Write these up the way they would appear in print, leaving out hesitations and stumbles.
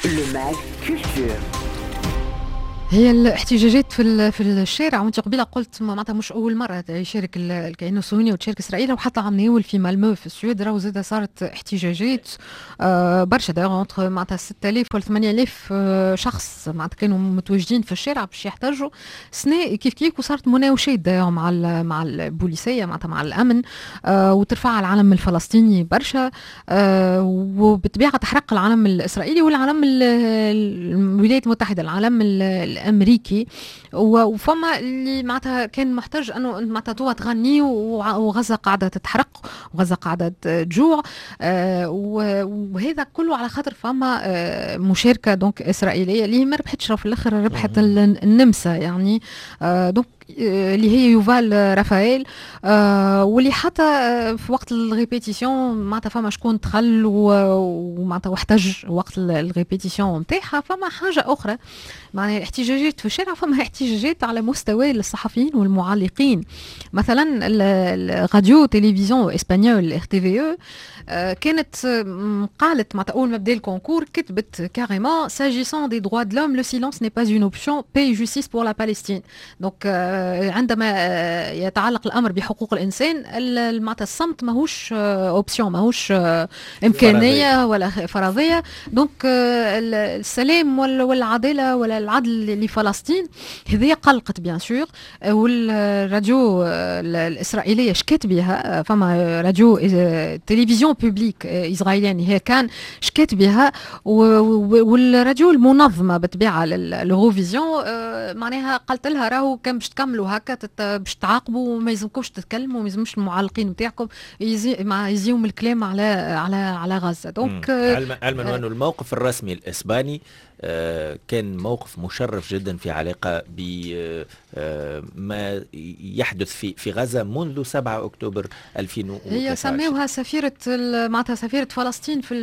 Le Mag Culture. هي الاحتجاجات في الشارع، وانت قبيله قلت معناتها مش اول مره يشارك الكيان الصهيوني وتشارك اسرائيل، وحتى عم ناول في مالمو في السويد راهو زاد صارت احتجاجات برشا دايوغ معناتها 6000 ولا 8000 شخص معناتها كانوا متواجدين في الشارع باش يحتجوا سنة كيف وصارت مناوشات دايوغ مع البوليسيه معناتها مع الامن وترفع العلم الفلسطيني برشا وبالطبيعه تحرق العلم الاسرائيلي والعلم الولايات المتحده، العلم الامريكي. وفما اللي معناتها كان محتاج انه معناتها توا تغني وغزه قاعده تتحرق وغزه قاعده تجوع، وهذا كله على خاطر فما مشاركه دونك اسرائيليه اللي ما ربحتش في الاخر، ربحت النمسا يعني دونك اللي هي يوفال رافائيل، واللي حتى في وقت الريبيتيسيون معناتها فما شكون دخل ومعناتها واحتج وقت الريبيتيسيون نتاعها. فما حاجه اخرى معناها الاحتجاجات في الشارع، فما احتجاجات على مستوى الصحفيين والمعلقين. مثلا الراديو تلفزيون اسبانيول ار تي في كانت قالت معناتها اول ما بدا الكونكور كتبت كاريمون s'agissant des droits de l'homme le silence n'est pas une option, paix et justice pour la Palestine. دونك عندما يتعلق الامر بحقوق الانسان معناتها الصمت ماهوش اوبسيون، ماهوش امكانيه ولا فرضيه. دونك السلام والعداله ولا العدل لفلسطين هذه قلقت بيان سور. والراديو الاسرائيليه شكت بها، فما راديو تلفزيون بوبليك اسرائيلي هي كان شكت بها، والراديو المنظمه بالطبيعه للوروفيزيون معناها قالت لها راهو كان باش تكملوا هكا باش تعاقبوا وما يلزمكمش تتكلموا، ما يلزمش المعلقين نتاعكم يزيهم الكلام على غزه. دونك علما انه الموقف الرسمي الاسباني كان موقف مشرف جدا في علاقه بما يحدث في غزه منذ 7 اكتوبر 2019. هي سموها سفيره معناتها سفيره فلسطين في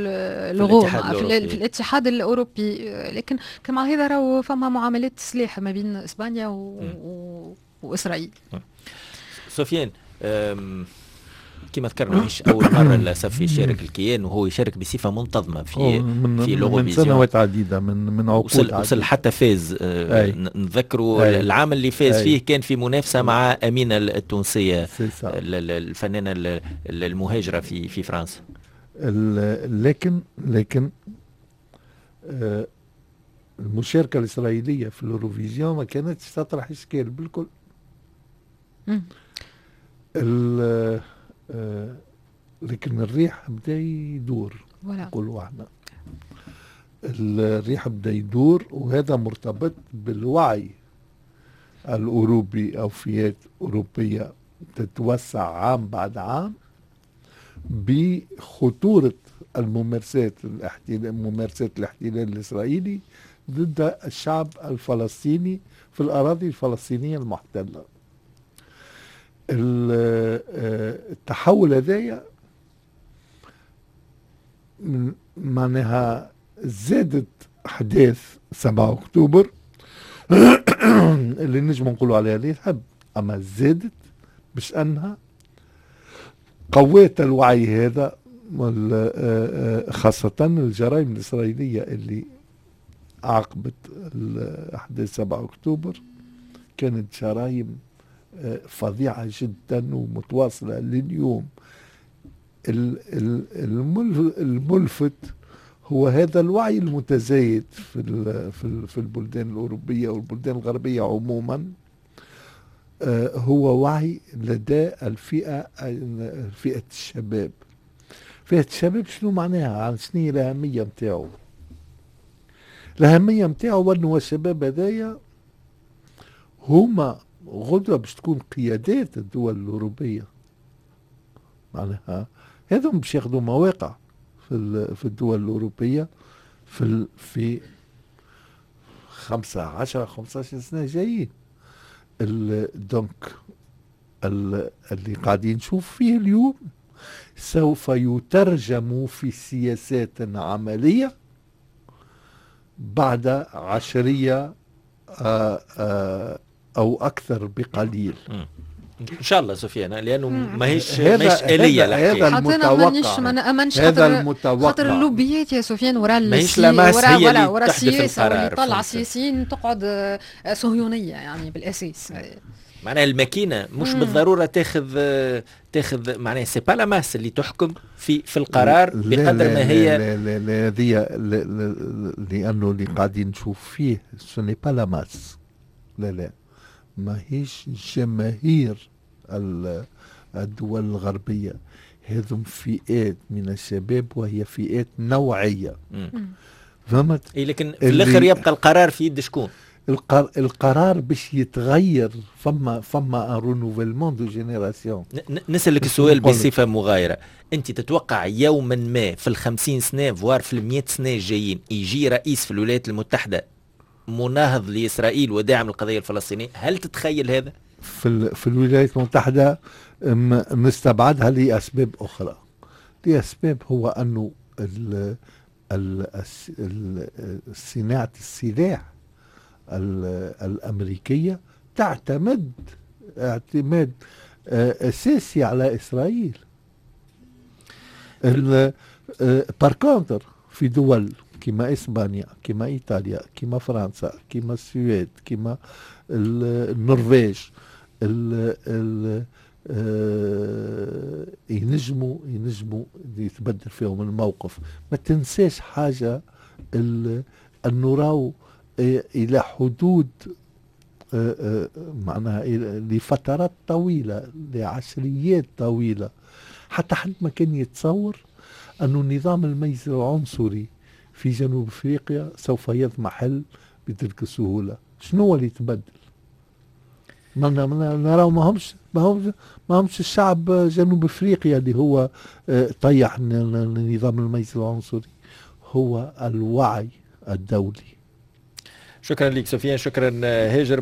الاتحاد الاوروبي، لكن كما هذا راهو فما معاملات سلاح ما بين اسبانيا واسرائيل. سفيان، كما ذكرنا مش أول مرة للأسف يشارك الكيان، وهو يشارك بصفة منتظمة في لوغوفيزيون من سنوات عديدة، من عقود وصل حتى فاز. نذكروا العام اللي فاز فيه كان في منافسة مع أمينة التونسية الفنانة المهاجرة في فرنسا. لكن المشاركة الإسرائيلية في الأوروفيزيون ما كانتش تطرح إشكال بالكل. لكن الريح بدا يدور، نقولوا احنا الريح بدا يدور، وهذا مرتبط بالوعي الأوروبي أو فئات أوروبية تتوسع عام بعد عام بخطورة ممارسات الاحتلال الإسرائيلي ضد الشعب الفلسطيني في الأراضي الفلسطينية المحتلة. التحول هذايا معناها زادت أحداث 7 أكتوبر اللي نجم نقولوا عليها اللي تحب، أما زادت باش أنها قوات الوعي هذا، خاصة الجرائم الإسرائيلية اللي عقبت أحداث 7 أكتوبر كانت جرائم فظيعة جدا ومتواصلة لليوم. الملفت هو هذا الوعي المتزايد في البلدان الأوروبية والبلدان الغربية عموما. هو وعي لدى فئة الشباب. فئة الشباب شنو معناها؟ عن شنو هي الأهمية متاعه؟ الأهمية متاعه أنه الشباب هذايا هما غدوة باش تكون قيادات الدول الأوروبية، معناها هذم باش ياخذوا مواقع في الدول الأوروبية في 15 سنة جايين. دونك اللي قاعدين نشوف فيه اليوم سوف يترجم في سياسات عملية بعد 10 أو أكثر بقليل. ان شاء الله سفيان، لانه ماهيش آلية هذا المتوقع. ما نامنش هذا المتوقع. خاطر اللوبيات يا سفيان ورا ورا السياسه واللي طلع سياسيين تقعد صهيونيه يعني بالاساس. معناها الماكينه مش بالضروره تاخذ معناها سي با لا ماس اللي تحكم في القرار بقدر ما هي هذه لانه اللي قاعدين نشوف فيه سوني با لا ماس. لا ماهيش جماهير الدول الغربيه، هذم فئات من الشباب وهي فئات نوعيه. فهمت؟ لكن في الاخر يبقى القرار في يد شكون؟ القرار باش يتغير. فما رونوفيلمون دو جينيراسيون. نسألك السؤال بصفة مغايرة، انت تتوقع يوما ما في 50 سنة فوار في 100 سنة الجايين يجي رئيس في الولايات المتحدة مناهض لإسرائيل وداعم القضية الفلسطينية؟ هل تتخيل هذا؟ في الولايات المتحدة نستبعدها لأسباب أخرى. لأسباب هو أنه صناعة السلاح الأمريكية تعتمد اعتماد أساسي على إسرائيل. باركونتر في دول كما إسبانيا، كما إيطاليا، كما فرنسا، كما السويد، كما النرويج، ينجموا يتبدل فيهم الموقف. ما تنساش حاجة، أنه راو إلى حدود معناها لفترات طويلة، لعشريات طويلة، حتى حد ما كان يتصور أن نظام الميز العنصري في جنوب أفريقيا سوف يضمحل بتلك السهولة. شنو هو اللي يتبدل؟ نراو ما همش الشعب جنوب أفريقيا اللي هو طيح نظام الميز العنصري، هو الوعي الدولي. شكرا لك سفيان، شكرا هاجر.